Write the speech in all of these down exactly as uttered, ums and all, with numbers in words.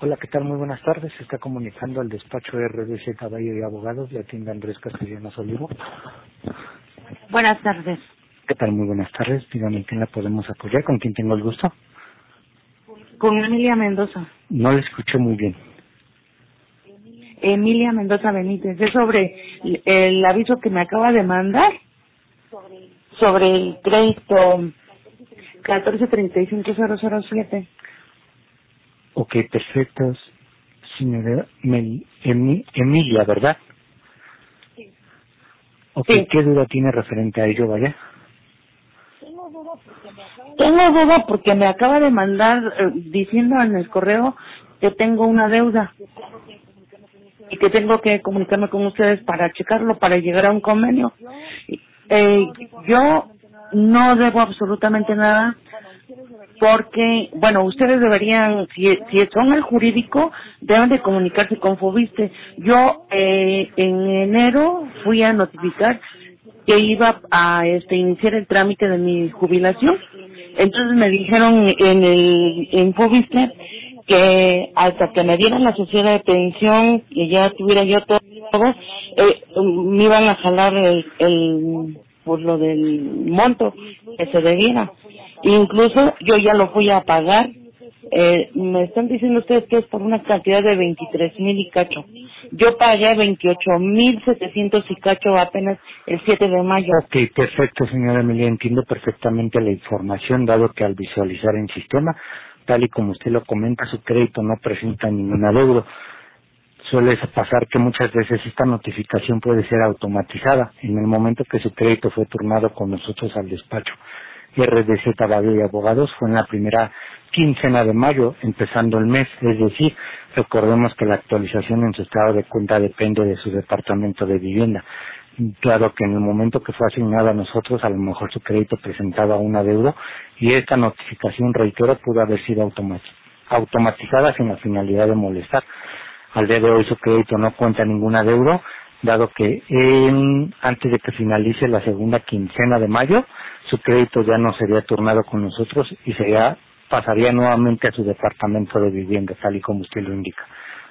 Hola, ¿qué tal? Muy buenas tardes. Se está comunicando al despacho R D C Caballo y Abogados. Le atiende Andrés Castellanos Olivo. Buenas tardes. ¿Qué tal? Muy buenas tardes. Dígame, ¿en quién la podemos apoyar? ¿Con quién tengo el gusto? Con Emilia Mendoza. No le escuché muy bien. Emilia Mendoza Benítez. Es sobre el aviso que me acaba de mandar sobre el crédito catorce treinta y cinco cero cero siete. Ok, perfecto. Señora Mel- Emi- Emilia, ¿verdad? Ok, Sí. ¿qué duda tiene referente a ello, vaya? Tengo duda porque me acaba de mandar eh, diciendo en el correo que tengo una deuda y que tengo que comunicarme con ustedes para checarlo, para llegar a un convenio. Eh, yo no debo absolutamente nada porque, bueno, ustedes deberían, si, si son el jurídico, deben de comunicarse con Fobiste. Yo eh, en enero fui a notificar que iba a este iniciar el trámite de mi jubilación. Entonces me dijeron en el en Fobiste que hasta que me dieran la sociedad de pensión, que ya tuviera yo todo, eh, me iban a jalar el, el por lo del monto que se debiera. Incluso yo ya lo fui a pagar. Eh, me están diciendo ustedes que es por una cantidad de veintitrés mil y cacho. Yo pagué veintiocho mil setecientos y cacho apenas el siete de mayo. Ok, perfecto, señora Emilia. Entiendo perfectamente la información, dado que al visualizar en sistema, tal y como usted lo comenta, su crédito no presenta ningún adeudo. Suele pasar que muchas veces esta notificación puede ser automatizada en el momento que su crédito fue turnado con nosotros al despacho. R D C Caballo y Abogados fue en la primera quincena de mayo, empezando el mes, es decir, recordemos que la actualización en su estado de cuenta depende de su departamento de vivienda. Claro que en el momento que fue asignado a nosotros, a lo mejor su crédito presentaba un adeudo y esta notificación, reitero, pudo haber sido automa- automatizada sin la finalidad de molestar. Al día de hoy su crédito no cuenta ningún adeudo, dado que en- antes de que finalice la segunda quincena de mayo, su crédito ya no sería turnado con nosotros y sería pasaría nuevamente a su departamento de vivienda, tal y como usted lo indica.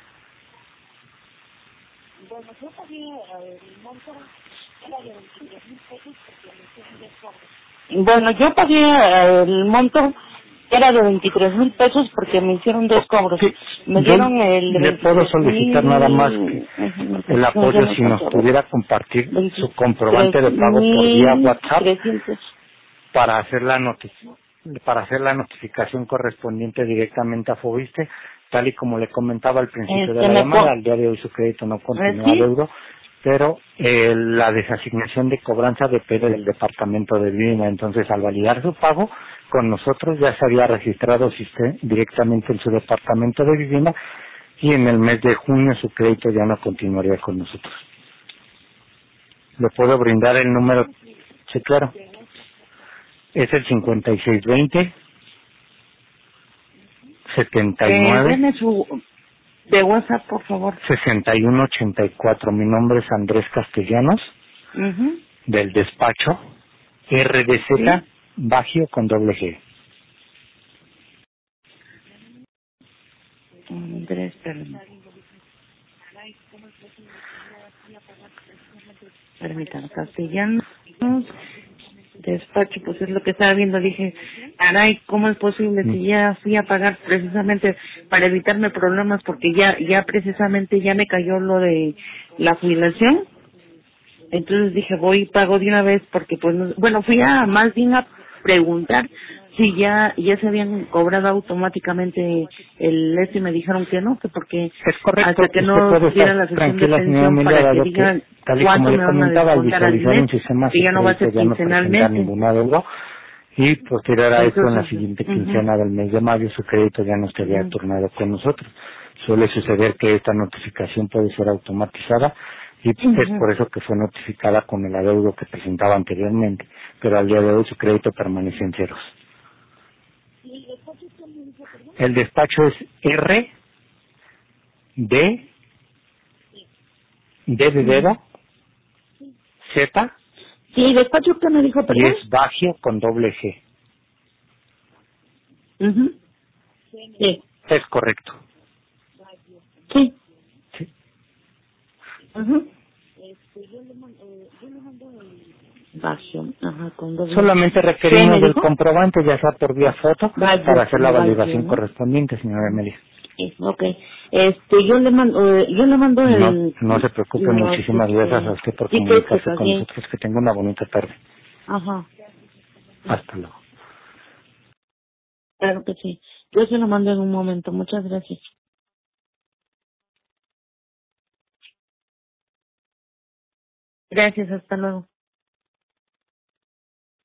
Bueno, yo pagué eh, el monto era de veintitrés mil pesos porque me hicieron dos cobros. Sí, Me yo dieron el de le puedo veintitrés solicitar nada más mil, que el apoyo si nos pudiera compartir su comprobante veintitrés de pago por vía mil WhatsApp trescientos. para hacer la noticia para hacer la notificación correspondiente directamente a Fobiste, tal y como le comentaba al principio de Este, la me llamada. po- Al día de hoy su crédito no eh, continúa sí, adeudo, pero eh, la desasignación de cobranza depende del departamento de vivienda. Entonces, al validar su pago con nosotros, ya se había registrado usted directamente en su departamento de vivienda y en el mes de junio su crédito ya no continuaría con nosotros. ¿Le puedo brindar el número? Sí, claro. Es el cincuenta y seis veinte setenta y eh, nueve denme su de WhatsApp, por favor. sesenta y uno ochenta y cuatro. Mi nombre es Andrés Castellanos, Mhm. del despacho R D Z Sí. Bagio con doble G. Andrés, perdón. Permítame, castellanos. Despacho, pues es lo que estaba viendo. Dije, caray, ¿cómo es posible Mm. si ya fui a pagar precisamente para evitarme problemas? Porque ya, ya precisamente ya me cayó lo de la jubilación. Entonces dije, voy y pago de una vez porque pues, no- bueno, fui a más bien a preguntar si ya ya se habían cobrado automáticamente el este y me dijeron que no, que porque Es correcto, hasta que usted no puede diera estar la sesión de tranquila, señora pensión Amelia, para que dado que, digan tal y como cuánto le me van a comentaba, al descontar al visualizar mes, en sistema que su ya no va a crédito ser ya no presenta quincenalmente. ningún adeudo y posterior a esto, en la Entonces, siguiente ujú, quincena del mes de mayo, su crédito ya no estaría ujú. turnado con nosotros. Suele suceder que esta notificación puede ser automatizada y es Ujú. por eso que fue notificada con el adeudo que presentaba anteriormente, pero al día de hoy su crédito permanece en ceros. El despacho es R, D, D de Ujú. dedo, Z Sí, despacho, ¿qué me dijo, y perdón? es Bagio con doble G. Ujú. Sí. Es correcto. Ajá. Vacío, ajá, con doble. Solamente ¿Qué requerimos me el dijo? comprobante, ya sea por vía foto, Vaya, para hacer la vaya, validación ¿no? correspondiente, señora Amelia. Sí, ok. Este, yo le mando, eh, yo le mando No, el, no se preocupe, los, muchísimas gracias a este, usted por tickets que comunicarse con pagué. nosotros. Que tenga una bonita tarde. Ajá, Hasta luego. claro que sí. Yo se lo mando en un momento. Muchas gracias. Gracias, hasta luego.